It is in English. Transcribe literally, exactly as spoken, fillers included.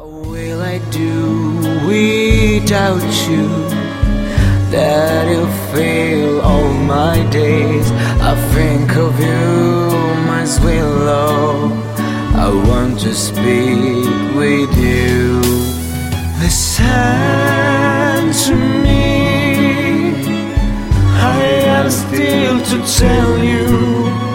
will I do without you? That you fill all my days. I think of you, my sweet love. I want to speak with you. Listen to me, I am still to tell you.